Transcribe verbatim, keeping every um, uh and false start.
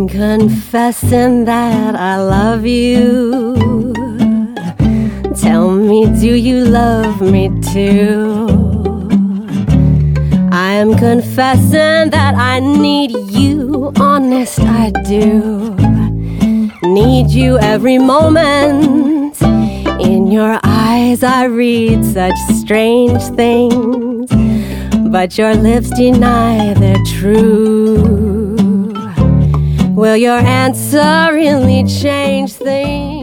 I'm confessing that I love you. Tell me, do you love me too? I am confessing that I need you, honest I do. Need you every moment. In your eyes I read such strange things, but your lips deny they're true. Will your answer really change things?